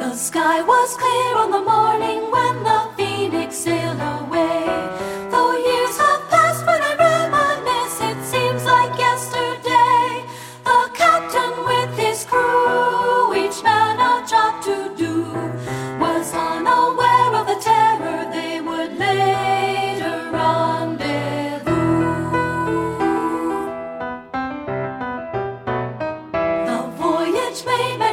The sky was clear on the morning when the Phoenix sailed away. Though years have passed, when I reminisce, it seems like yesterday. The captain with his crew, each man a job to do, was unaware of the terror they would later rendezvous. The voyage made